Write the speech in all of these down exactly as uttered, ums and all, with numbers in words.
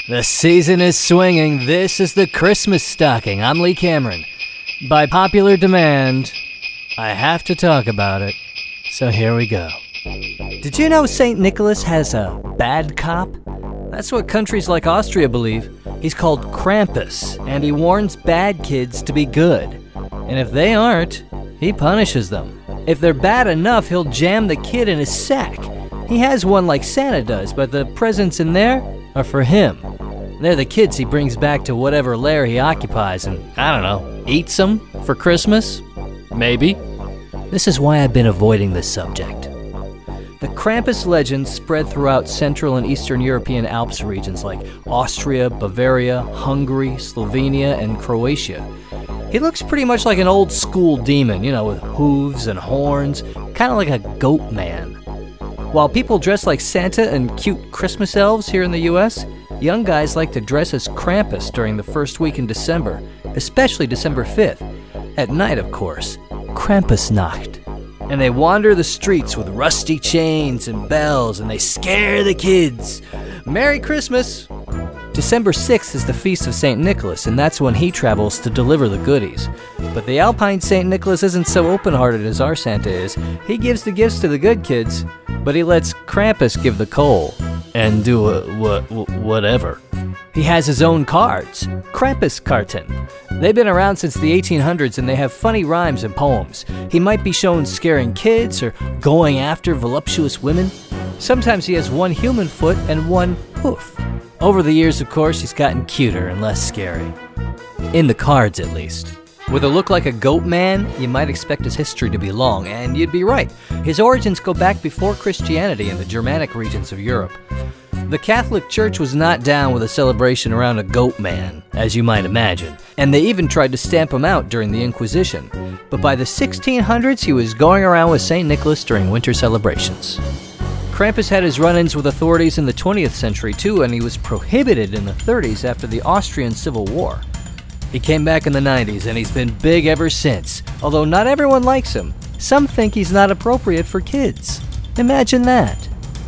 The season is swinging. This is the Christmas stocking. I'm Lee Cameron. By popular demand, I have to talk about it. So here we go. Did you know Saint Nicholas has a bad cop? That's what countries like Austria believe. He's called Krampus, and he warns bad kids to be good. And if they aren't, he punishes them. If they're bad enough, he'll jam the kid in his sack. He has one like Santa does, but the presents in there are for him. They're the kids he brings back to whatever lair he occupies and, I don't know, eats them for Christmas? Maybe. This is why I've been avoiding this subject. The Krampus legend spread throughout Central and Eastern European Alps regions like Austria, Bavaria, Hungary, Slovenia, and Croatia. He looks pretty much like an old school demon, you know, with hooves and horns, kind of like a goat man. While people dress like Santa and cute Christmas elves here in the U S, young guys like to dress as Krampus during the first week in December, especially December fifth. At night, of course, Krampusnacht. And they wander the streets with rusty chains and bells, and they scare the kids. Merry Christmas! December sixth is the Feast of Saint Nicholas, and that's when he travels to deliver the goodies. But the Alpine Saint Nicholas isn't so open-hearted as our Santa is. He gives the gifts to the good kids, but he lets Krampus give the coal and do a, wha- wha- whatever. He has his own cards, Krampuskarten. They've been around since the eighteen hundreds, and they have funny rhymes and poems. He might be shown scaring kids or going after voluptuous women. Sometimes he has one human foot and one hoof. Over the years, of course, he's gotten cuter and less scary. In the cards, at least. With a look like a goat man, you might expect his history to be long, and you'd be right. His origins go back before Christianity in the Germanic regions of Europe. The Catholic Church was not down with a celebration around a goat man, as you might imagine, and they even tried to stamp him out during the Inquisition. But by the sixteen hundreds, he was going around with Saint Nicholas during winter celebrations. Krampus had his run-ins with authorities in the twentieth century too, and he was prohibited in the thirties after the Austrian Civil War. He came back in the nineties, and he's been big ever since, although not everyone likes him. Some think he's not appropriate for kids. Imagine that.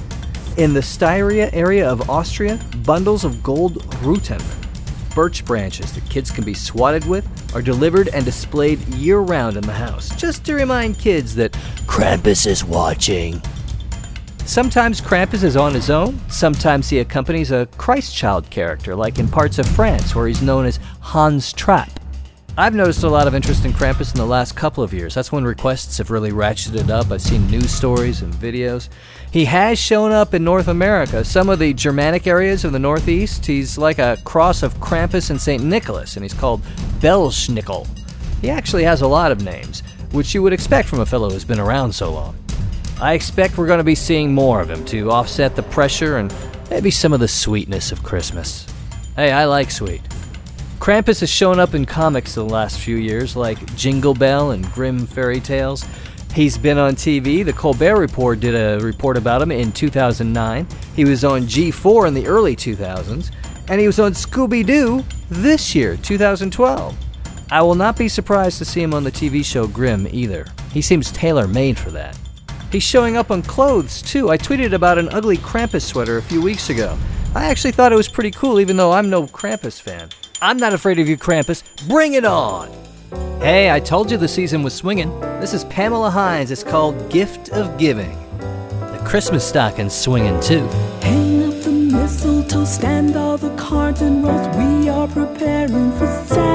In the Styria area of Austria, bundles of gold ruten, birch branches that kids can be swatted with, are delivered and displayed year-round in the house, just to remind kids that Krampus is watching. Sometimes Krampus is on his own, sometimes he accompanies a Christ child character, like in parts of France, where he's known as Hans Trapp. I've noticed a lot of interest in Krampus in the last couple of years. That's when requests have really ratcheted up. I've seen news stories and videos. He has shown up in North America. Some of the Germanic areas of the Northeast, he's like a cross of Krampus and Saint Nicholas, and he's called Belsnickel. He actually has a lot of names, which you would expect from a fellow who's been around so long. I expect we're going to be seeing more of him to offset the pressure and maybe some of the sweetness of Christmas. Hey, I like sweet. Krampus has shown up in comics the last few years, like Jingle Bell and Grimm Fairy Tales. He's been on T V. The Colbert Report did a report about him in two thousand nine. He was on G four in the early two thousands. And he was on Scooby-Doo this year, two thousand twelve. I will not be surprised to see him on the T V show Grimm either. He seems tailor-made for that. He's showing up on clothes, too. I tweeted about an ugly Krampus sweater a few weeks ago. I actually thought it was pretty cool, even though I'm no Krampus fan. I'm not afraid of you, Krampus. Bring it on! Hey, I told you the season was swinging. This is Pamela Hines. It's called Gift of Giving. The Christmas stocking's swinging, too. Hang up the mistletoe, stand all the cards and rolls. We are preparing for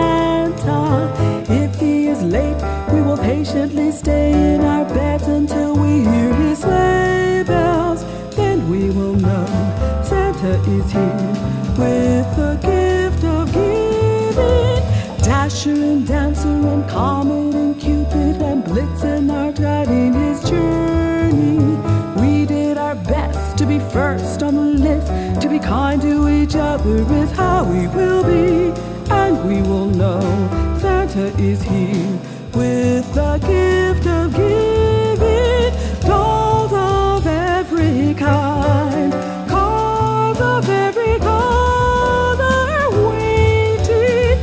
Santa. If he is late, we will patiently stay in our beds until we hear his sleigh bells. Then we will know Santa is here with the gift of giving. Dasher and Dancer and Comet and Cupid and Blitzen are guiding his journey. We did our best to be first on the list. To be kind to each other is how we will be. And we will know Santa is here with the gift of giving. Dolls of every kind, cards of every color, waiting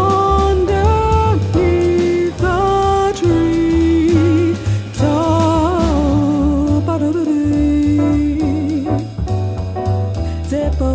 underneath the tree. So, ba-da-da-dee. Zip up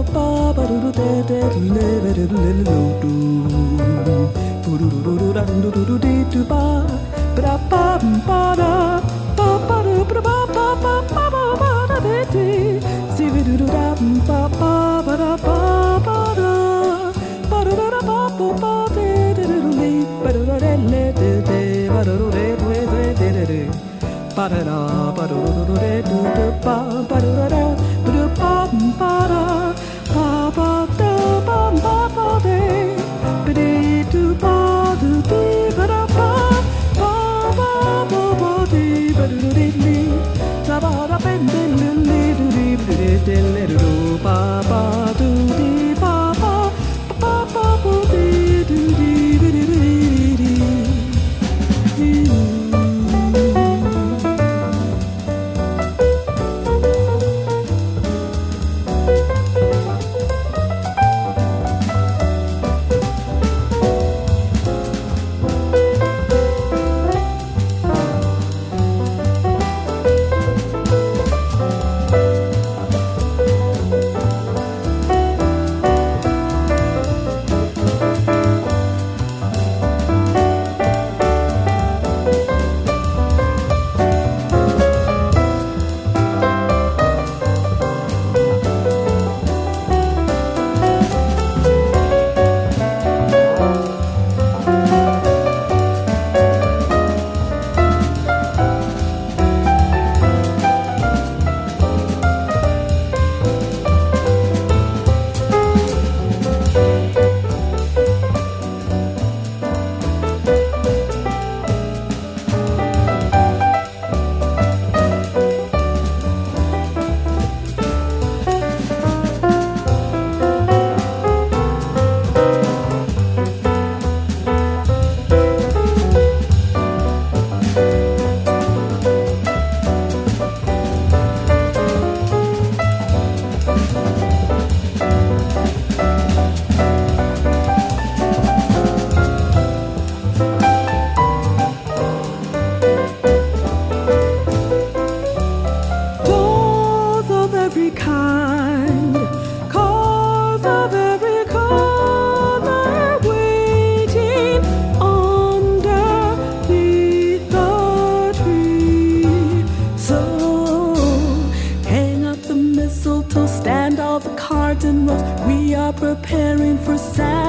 Preparing for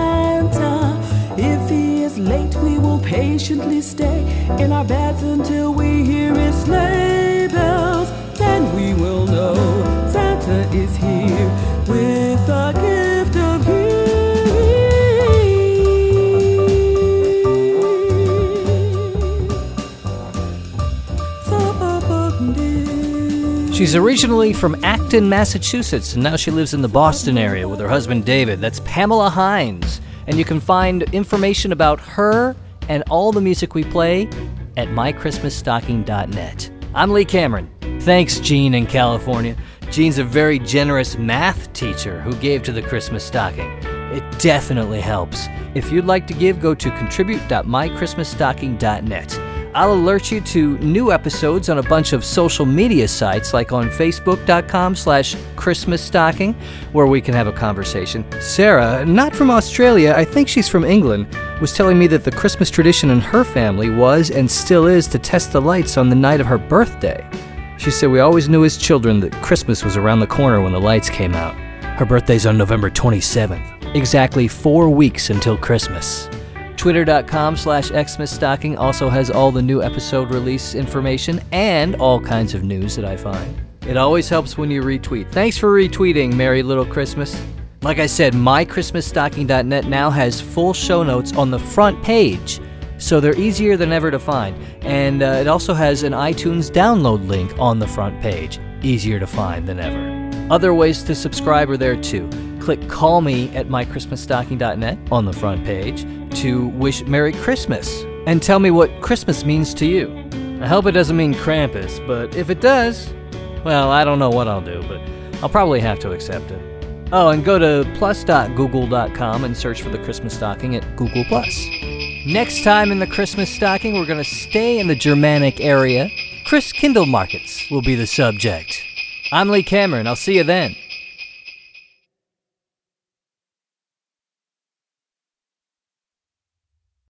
Santa. If he is late, we will patiently stay in our beds until we hear his sleigh bells. Then we will know Santa is here with a gift of She's originally from Acton, Massachusetts, and now she lives in the Boston area with her husband David. That's Pamela Hines. And you can find information about her and all the music we play at my christmas stocking dot net. I'm Lee Cameron. Thanks, Gene in California. Gene's a very generous math teacher who gave to the Christmas stocking. It definitely helps. If you'd like to give, go to contribute dot my christmas stocking dot net. I'll alert you to new episodes on a bunch of social media sites, like on facebook dot com slash Christmas Stocking, where we can have a conversation. Sarah, not from Australia, I think she's from England, was telling me that the Christmas tradition in her family was and still is to test the lights on the night of her birthday. She said we always knew as children that Christmas was around the corner when the lights came out. Her birthday's on November twenty-seventh, exactly four weeks until Christmas. Twitter dot com slash Xmas Stocking also has all the new episode release information and all kinds of news that I find. It always helps when you retweet. Thanks for retweeting, Merry Little Christmas. Like I said, my christmas stocking dot net now has full show notes on the front page, so they're easier than ever to find. And uh, it also has an iTunes download link on the front page, easier to find than ever. Other ways to subscribe are there too. Click Call Me at my christmas stocking dot net on the front page to wish Merry Christmas and tell me what Christmas means to you. I hope it doesn't mean Krampus, but if it does, well, I don't know what I'll do, but I'll probably have to accept it. Oh, and go to plus dot google dot com and search for the Christmas Stocking at Google Plus. Next time in the Christmas Stocking, we're going to stay in the Germanic area. Christkindl markets will be the subject. I'm Lee Cameron. I'll see you then.